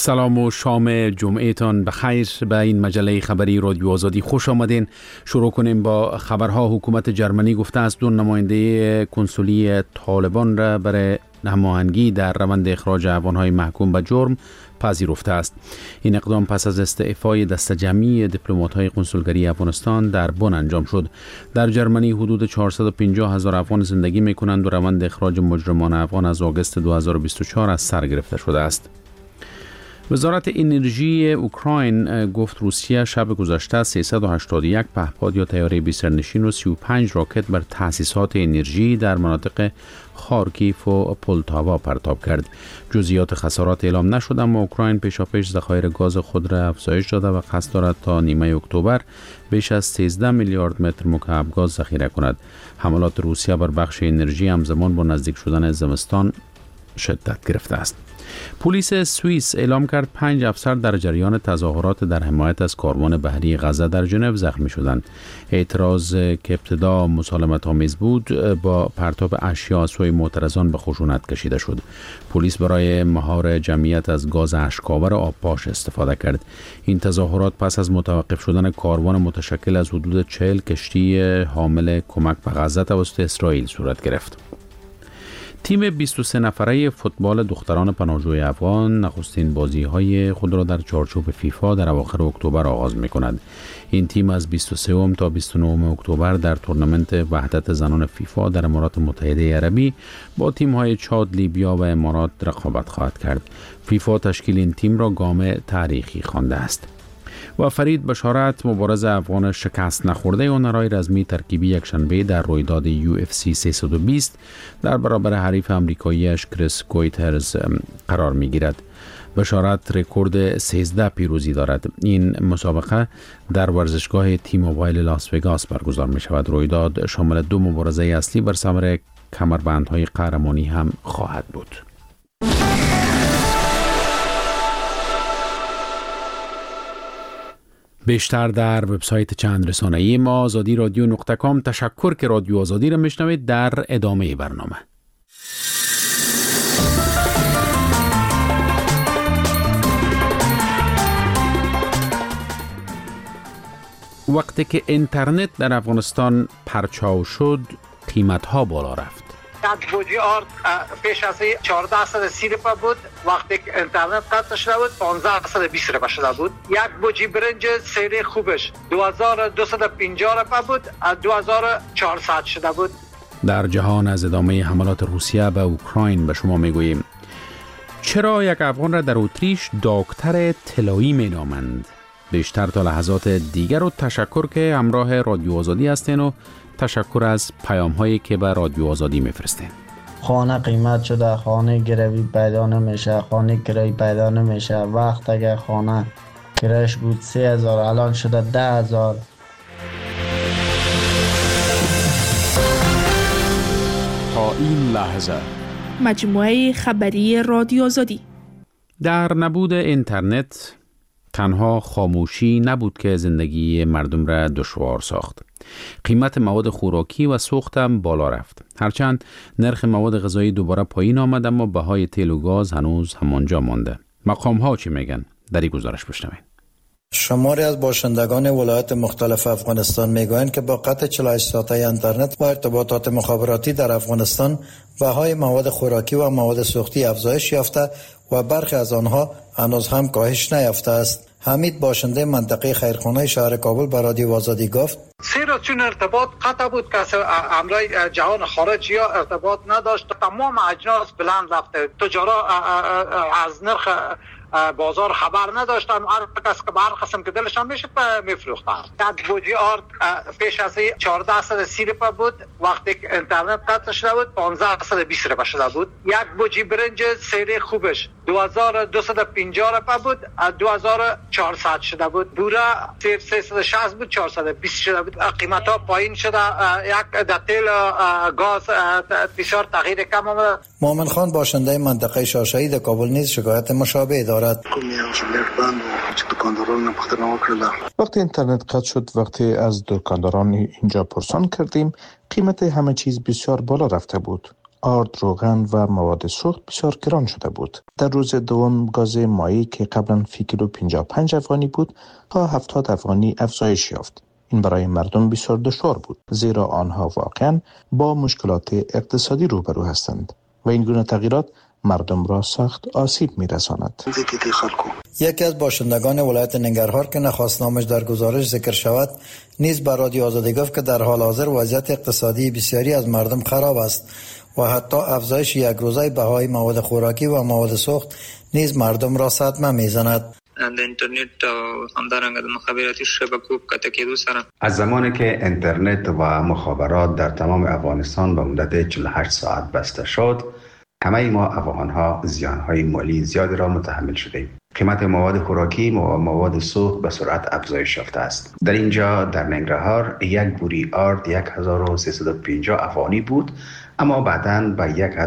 سلام و شام جمعهتان بخیر. به این مجله خبری رادیو آزادی خوش آمدین. شروع کنیم با خبرها. حکومت جرمنی گفته است 2 نماینده کنسولی طالبان را برای هماهنگی در روند اخراج افغان‌های محکوم به جرم پذیرفته است. این اقدام پس از استعفای دسته جمعی دیپلمات‌های کنسولگری افغانستان در بن انجام شد. در جرمنی حدود 450,000 افغان زندگی می‌کنند و روند اخراج مجرمان افغان از آگوست 2024 از سر گرفته شده است. وزارت انرژی اوکراین گفت روسیه شب گذشته 381 پهپاد یا طیاره بی سرنشین و 35 راکت بر تأسیسات انرژی در مناطق خارکیف و پولتاوا پرتاب کرد. جزئیات خسارات اعلام نشد، اما اوکراین پیشاپیش ذخایر گاز خود را افزایش داده و قصد دارد تا نیمه اکتبر بیش از 13 میلیارد متر مکعب گاز ذخیره کند. حملات روسیه بر بخش انرژی همزمان با نزدیک شدن زمستان شدت گرفته است. پلیس سوئیس اعلام کرد 5 افسر در جریان تظاهرات در حمایت از کاروان بحری غزه در ژنو زخمی شدند. اعتراض که ابتدا مسالمت آمیز بود با پرتاب اشیا سوی معترضان به خشونت کشیده شد. پلیس برای مهار جمعیت از گاز اشک‌آور آبپاش استفاده کرد. این تظاهرات پس از متوقف شدن کاروان متشکل از حدود 40 کشتی حامل کمک به غزه توسط اسرائیل صورت گرفت. تیم 23 نفره فوتبال دختران پناهجوی افغان نخستین بازی‌های خود را در چارچوب فیفا در اواخر اکتبر آغاز می‌کند. این تیم از 23 تا 29 اکتبر در تورنمنت وحدت زنان فیفا در امارات متحده عربی با تیم‌های چاد، لیبیا و امارات رقابت خواهد کرد. فیفا تشکیل این تیم را گام تاریخی خوانده است. و فرید بشارت، مبارز افغان شکست نخورده هنرهای رزمی ترکیبی یکشنبه در رویداد UFC 320 در برابر حریف امریکاییش کریس کویترز قرار می‌گیرد. بشارت رکورد 13 پیروزی دارد. این مسابقه در ورزشگاه تی موبایل لاس وگاس برگزار می‌شود. رویداد شامل 2 مبارزه اصلی بر ثمر کمربندهای قهرمانی هم خواهد بود. بیشتر در وبسایت چند رسانه‌ای ما azadiradyo.com. تشکر که رادیو آزادی را میشنوید. در ادامه برنامه وقتی که اینترنت در افغانستان پرچاو شد، قیمت‌ها بالا رفت. یک بوجی آرد پیش از 1430 روپیه بود، وقتی که اینترنت قطع شده بود 1520 روپیه شده بود. یک بوجی برنج سری خوبش 2250 روپیه بود، 2400 شده بود. در جهان از ادامه حملات روسیه به اوکراین به شما میگوییم. چرا یک افغان را در اتریش دکتر طلایی مینامند؟ بیشتر تا لحظات دیگر و تشکر که همراه رادیو آزادی هستین و تشکر از پیام هایی که به رادیو آزادی میفرستین. خانه قیمت شده، خانه گروی پیدا نمیشه، خانه کرایه پیدا نمیشه. وقت اگر خانه کرایش بود 3000 الان شده 10,000. تا این لحظه مجموعه خبری رادیو آزادی. در نبود اینترنت تنها خاموشی نبود که زندگی مردم را دشوار ساخت. قیمت مواد خوراکی و سوخت هم بالا رفت. هرچند نرخ مواد غذایی دوباره پایین آمد، اما بهای تیل و گاز هنوز همانجا مانده. مقام ها چی میگن؟ در این گزارش بشنوین. شماری از باشندگان ولایات مختلف افغانستان میگویند که با قطع 48 ساعته اینترنت و ارتباطات مخابراتی در افغانستان بهای مواد خوراکی و مواد سوختی افزایش یافته و برخی از آنها هنوز هم کاهش نیافته است. حمید باشنده منطقه خیرخانه شهر کابل به رادیو آزادی گفت: زیرا چون ارتباط قطع بود که امرای جهان خارج یا ارتباط نداشت، تمام اجناس بلند رفته. تجارا از نرخ بازار خبر نداشتن، هر کس که هر قسم که دلشان میشه میفروختن. یک بوجی آرد پیش از 1430 روپیه بود، وقتی که اینترنت قطع شده بود 1520 روپیه شده بود. یک بوجی برنج سری خوبش 2250 روپیه بود، 2400 شده بود. بوره 360 بود، 420 شده بود. قیمت ها پایین شده. یک تیل گاز بسیار تغییر کم آمده. مومن خان باشنده منطقه شاشه‌ای در کابل نیز شکایت مشابه دارد. وقتی اینترنت قطع شد، وقتی از دکانداران اینجا پرسان کردیم، قیمت همه چیز بسیار بالا رفته بود. آرد، روغن و مواد سوخت بسیار گران شده بود. در روز دوم گاز مایع که قبلا فی کیلو 55 افغانی بود تا 70 افغانی افزایش یافت. این برای مردم بسیار دشوار بود، زیرا آنها واقعا با مشکلات اقتصادی روبرو هستند و این گونه تغییرات مردم را سخت آسیب می‌رساند. یکی از باشندگان ولایت ننگرهار که نخواست نامش در گزارش ذکر شود نیز بر رادیو آزادی گفت که در حال حاضر وضعیت اقتصادی بسیاری از مردم خراب است و حتی افزایش یک روزه بهای مواد خوراکی و مواد سوخت نیز مردم را صدمه می‌زند. اینترنت همدارنګه د مخابراتي شبکو کته کېدو سره از زمانی که اینترنت و مخابرات در تمام افغانستان به مدت 48 ساعت بسته شد، همه ما افغان‌ها زیان‌های مالی زیادی را متحمل شدیم. قیمت مواد خوراکی و مواد سوخت به سرعت افزایش یافته است. در اینجا در ننگرهار یک بوری آرد 1350 افغانی بود، اما بعداً به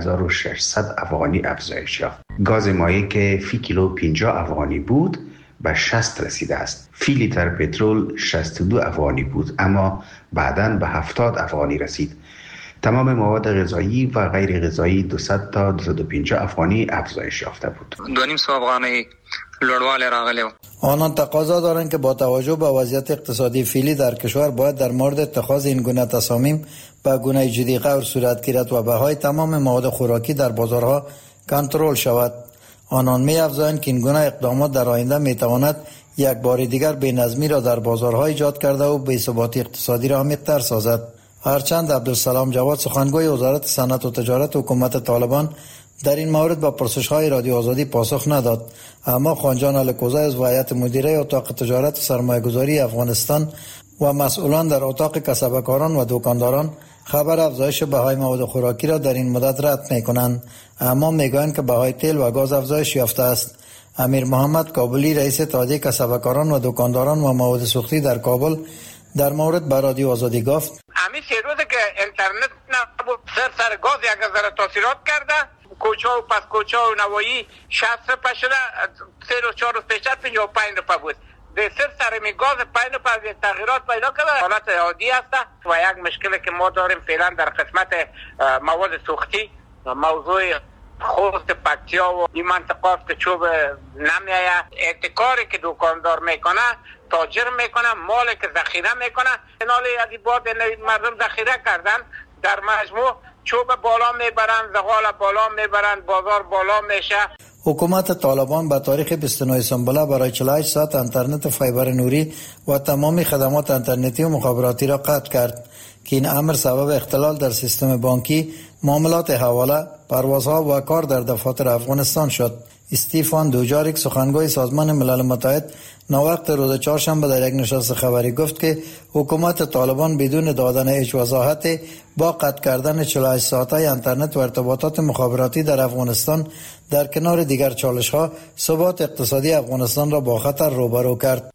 1600 افغانی افزایش یافت. گاز مایع که فی کیلو 50 افغانی بود به 60 رسیده است. فی لیتر پترول 62 افغانی بود، اما بعداً به 70 افغانی رسید. تمام مواد غذایی و غیر غذایی 200 تا 250 افغانی افزایش یافته بود. 2.5 افغانی لوړوالی راغلی و. آنان تقاضا دارند که با توجه به وضعیت اقتصادی فعلی در کشور باید در مورد اتخاذ این گونه تصامیم به گونه جدی غور صورت گیرد و بهای تمام مواد خوراکی در بازارها کنترل شود. آنان می افزایند که این گونه اقدامات در آینده می تواند یک بار دیگر بی‌نظمی را در بازارها ایجاد کرده و بی‌ثباتی اقتصادی را عمیق‌تر سازد. هرچند عبدالسلام جواد سخنگوی وزارت صنعت و تجارت حکومت طالبان در این مورد با پرسش‌های رادیو آزادی پاسخ نداد، اما خانجان الکوزی از هیئت مدیره اتاق تجارت و سرمایه‌گذاری افغانستان و مسئولان در اتاق کسبکاران و دکانداران خبر افزایش بهای مواد خوراکی را در این مدت رد می‌کنند، اما می‌گویند که بهای تیل و گاز افزایش یافته است. امیر محمد کابلی رئیس اتحادیه کسبکاران و دکانداران و مواد سوختی در کابل در مورد با رادیو آزادی گفت: همین 3 روزه که اینترنت نبود سر گاز یک ذره تاثیرات کرده، کوچه و پس کوچه و نوایی 60 روپه شده، 3 روز 4 روز پیشتر 55 روپه بود. به سر می گاز 5 روپه تغییرات پیدا کرده، حالت عادی است. و یک مشکلی که ما داریم فعلا در قسمت مواد سوختی، موضوع خوست پکتیا و این منطقه که چوب نمیایه، احتکاری که دکاندار میکنه، تاجر میکنه، مالی که ذخیره میکنه، اینالی از بعد مردم ذخیره کردن، در مجموع چوب بالا میبرن، زغال بالا میبرن، بازار بالا میشه. حکومت طالبان به تاریخ 29 سنبله برای 48 ساعت اینترنت فایبر نوری و تمامی خدمات اینترنتی و مخابراتی را قطع کرد که این امر سبب اختلال در سیستم بانکی، معاملات حواله، پروازها و کار در دفاتر افغانستان شد. استیفان دوجاریک سخنگوی سازمان ملل متحد نوقت روز چهارشنبه در یک نشست خبری گفت که حکومت طالبان بدون دادن هیچ وضاحت با قطع کردن 48 ساعته اینترنت و ارتباطات مخابراتی در افغانستان در کنار دیگر چالش‌ها ثبات اقتصادی افغانستان را با خطر روبرو کرد.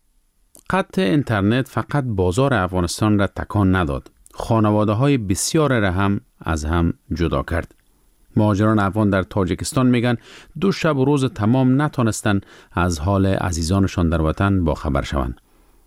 قطع اینترنت فقط بازار افغانستان را تکان نداد، خانواده‌های بسیار را هم از هم جدا کرد. مهاجران افغان در تاجیکستان میگن 2 شب و روز تمام نتونستن از حال عزیزانشان در وطن با خبر شوند.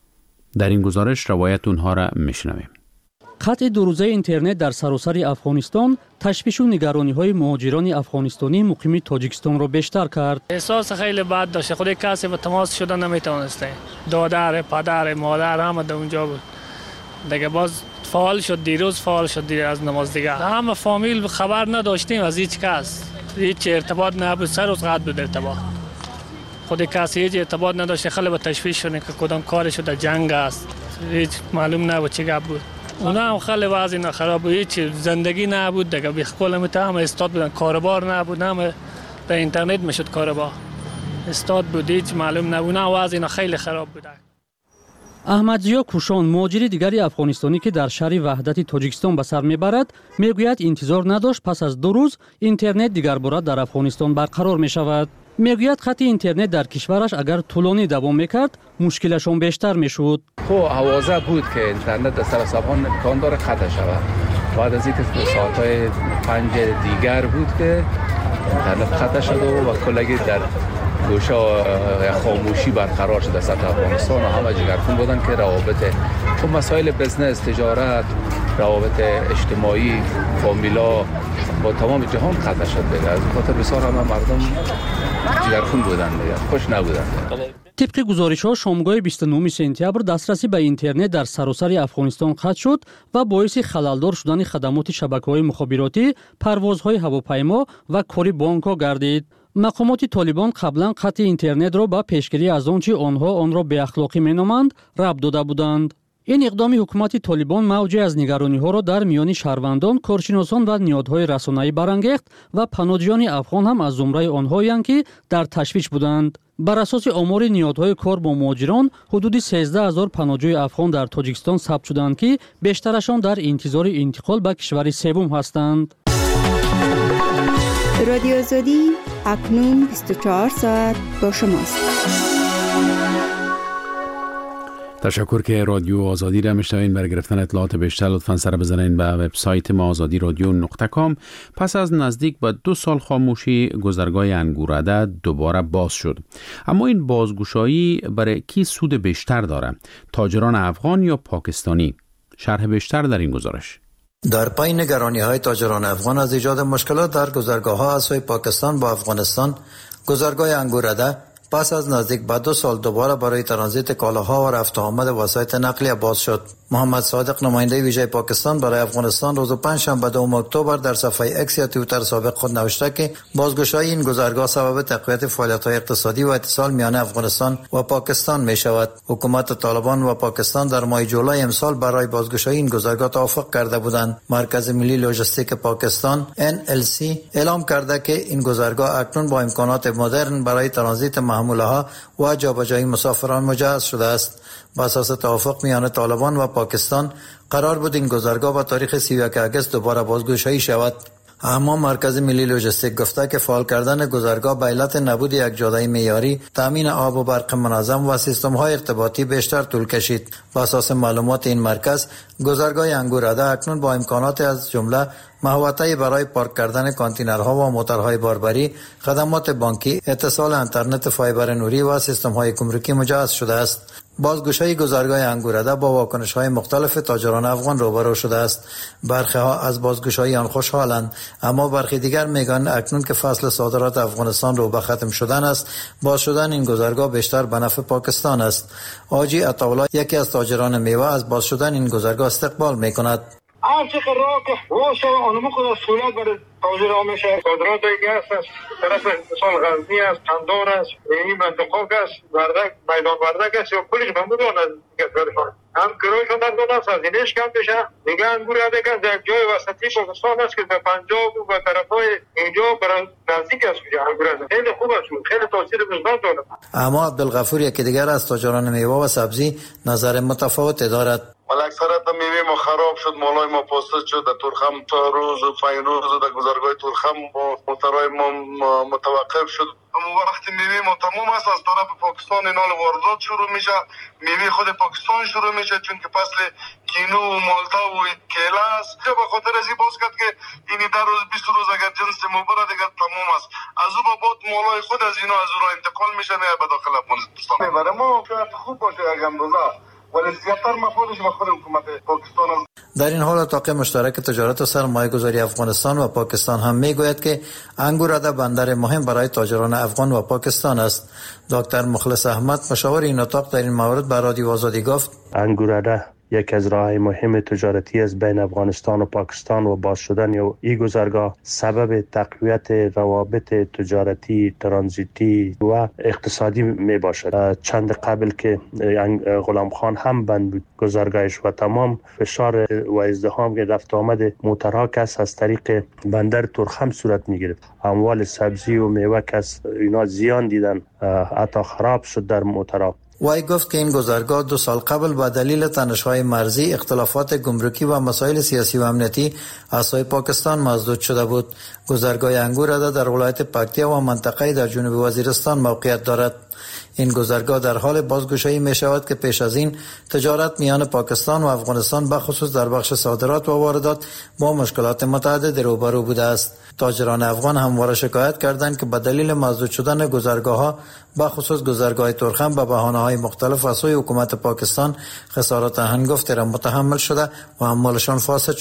در این گزارش روایت اونها را میشنویم. قطع 2 روزه اینترنت در سراسر افغانستان تشویش و نگرانی‌های مهاجران افغانستانی مقیم تاجیکستان را بیشتر کرد. احساس خیلی بد داشت، خود کسی به تماس شده نمیتونسته. دادر، پدر، مادر همه در اونجا بود. دیگه باز فعال شد، دیروز فعال شد از نماز دیگه. همه فامیل خبر نداشتیم از هیچ کس، هیچ ارتباط نبود، 3 روز قطع بود ارتباط. خود کسی هیچ ارتباط نداشت، خیلی با تشویش شدن که کدام کارش در جنگ است، هیچ معلوم نبود چه گپ بود. اونا هم خیلی وضع خراب بود، هیچ زندگی نبود دیگه، بیخپل هم استاد بودن، کاربار نبود، هم در اینترنت میشد کاربار، استاد بود، هیچ معلوم نبود، وضع خیلی خراب بود. احمدزیا کوشان مهاجر دیگری افغانستانی که در شهر وحدت تاجیکستان به سر میبرد میگوید انتظار نداشت پس از 2 روز اینترنت دیگر باره در افغانستان برقرار می شود. میگوید خط اینترنت در کشورش اگر طولانی دوام میکرد مشکلشون بیشتر میشد. خب حوازه بود که اینترنت در سراسبان امکان داره قطع شود. بعد از اینکه ساعت‌های 5 دیگر بود که اینترنت قطع شد و کلگی در گوشه خاموشی برقرار شد در سطح افغانستان و همه جگرخون بودن که روابط تو مسائل بزنس، تجارت، روابط اجتماعی، فامیلا با تمام جهان قطع شد دیگه. از خاطر بسیار همه مردم جگرخون بودن دیگه، خوش نبودن. طبق گزارش‌ها شامگاه 29 سپتامبر دسترسی به اینترنت در سراسر افغانستان قطع شد و باعث خللدار شدن خدمات شبکه‌های مخابراتی، پروازهای هواپیما و کاری بانک‌ها گردید. مقامات طالبان قبلا قطع اینترنت را با پیشگیری از آنچه آنها آن را بی اخلاقی مینامند ربط داده بودند. این اقدام حکومت طالبان موجی از نگرانی‌ها را در میان شهروندان، کارشناسان و نهادهای رسانه‌ای برانگیخت و پناهجویان افغان هم از زمره آنهایند که در تشویش بودند. بر اساس آمار نهادهای کار با مهاجران، حدود 13000 پناهجوی افغان در تاجیکستان ثبت شدند که بیشترشان در انتظار انتقال به کشور سوم هستند. رادیو آزادی اکنون 24 ساعت با شماست. تشکر که رادیو آزادی را میشنوین. برای گرفتن اطلاعات بیشتر لطفاً سر بزنین به وبسایت ما azadiradyo.com. پس از نزدیک به 2 سال خاموشی گذرگاه انگورده دوباره باز شد. اما این بازگشایی برای کی سود بیشتر داره؟ تاجران افغان یا پاکستانی؟ شرح بیشتر در این گزارش. در پای نگرانی‌های تاجران افغان از ایجاد مشکلات در گذرگاه‌ها از سوی پاکستان با افغانستان، گذرگاه انگورده پس از نزدیک به 2 سال دوباره برای ترانزیت کالاها و رفت و آمد وسایط نقلیه باز شد. محمد صادق نماینده ویژه پاکستان برای افغانستان روز پنجشنبه 2 اکتبر در صفحه اکس یا توییتر سابق خود نوشته که بازگشایی این گذرگاه سبب تقویت فعالیت‌های اقتصادی و اتصال میان افغانستان و پاکستان می شود. حکومت طالبان و پاکستان در ماه جولای امسال برای بازگشایی این گذرگاه توافق کرده بودند. مرکز ملی لوجستیک پاکستان NLC اعلام کرده که این گذرگاه اکنون با امکانات مدرن برای ترانزیت محموله‌ها و جابجایی مسافران مجهز شده است. با اساس توافق میان طالبان و پاکستان قرار بود این گذرگاه با تاریخ 31 آگوست دوباره بازگشایی شود. اما مرکز ملی لوجستیک گفته که فعال کردن گذرگاه به علت نبود یک جاده معیاری، تامین آب و برق منظم و سیستم‌های ارتباطی بیشتر طول کشید. با اساس معلومات این مرکز، گذرگاه انگورده اکنون با امکانات از جمله محوطه‌ای برای پارک کردن کانتینرها و موترهای باربری، خدمات بانکی، اتصال اینترنت فایبر نوری و سیستم‌های گمرکی مجهز شده است. بازگشایی گذرگاه انگورده با واکنش‌های مختلف تاجران افغان روبرو شده است. برخی‌ها از بازگشایی آن خوشحالند، اما برخی دیگر میگن اکنون که فصل صادرات افغانستان رو به ختم شدن است، باز شدن این گذرگاه بیشتر به نفع پاکستان است. آجی عطاولا یکی از تاجران میوه از باز شدن این گذرگاه استقبال میکند. هر چه قرار که روش آنمو خود سهولت برای تاجر میشه. صادرات گاز است، طرف مثال غزنی است، قندهار است، این منطقه است، وردک، میدان وردک است یا کلیش بمودن از کشورشان. هم گروهشون در دو نفس از اینش کم بشه. دیگه انگورده که در جای وسطی پاکستان است که به پنجاب و به طرفای اینجا برای نزدیک است میشه. انگورده خیلی خوب است، خیلی تاثیر مثبت داره. اما عبدالغفور یکی دیگر از تاجران میوه و سبزی نظر متفاوتی دارد. اکثرت میوه ما خراب شد، مالای ما پوسته شد. در تورخم تا روز و فینوز در گذرگاه تورخم با موترهای ما متوقف شد. اما وقتی میوه ما تمام است از طرف پاکستان اینال واردات شروع میشه. میوه خود پاکستان شروع میشه چون که فصل کینو و مالتا و کیله است. به خاطر از این باز کرد که این در روز 20 روز اگر جنس مبره دیگر تمام است. از او با بعد مالای خود از اینا از او را انتقال میشه میاد به داخل افغانستان. برای ما شاید خوب باشه اگر اندازه ولی زیادتر مفادش به خود حکومت پاکستان است. در این حال اتاق مشترک تجارت و سرمایه گذاری افغانستان و پاکستان هم میگوید که انگورده بندر مهم برای تاجران افغان و پاکستان است. دکتر مخلص احمد مشاور این اتاق در این مورد به رادیو آزادی گفت انگورده یک از راه‌های مهم تجارتی است بین افغانستان و پاکستان و باز شدن این گذرگاه سبب تقویت روابط تجارتی، ترانزیتی و اقتصادی می باشد. چند قبل که غلام خان هم بند بود گذرگاهش و تمام فشار و ازدحام که رفت آمد موترها کس از طریق بندر تورخم صورت می گرفت. اموال سبزی و میوه کس اینا زیان دیدن، حتی خراب شد در موترها. وی گفت که این گذرگاه 2 سال قبل به دلیل تنش‌های مرزی، اختلافات گمرکی و مسائل سیاسی و امنیتی از سوی پاکستان مسدود شده بود. گذرگاه انگورده در ولایت پکتیا و منطقه‌ای در جنوب وزیرستان موقعیت دارد. این گذرگاه در حال بازگشایی می شود که پیش از این تجارت میان پاکستان و افغانستان بخصوص در بخش صادرات و واردات با مشکلات متعدد روبرو بوده است. تاجران افغان همواره شکایت کردند که به دلیل مسدود شدن گذرگاه‌ها بخصوص گذرگاه تورخم به بهانه‌های مختلف از سوی حکومت پاکستان خسارات هنگفتی را متحمل شده و اموالشان فاسد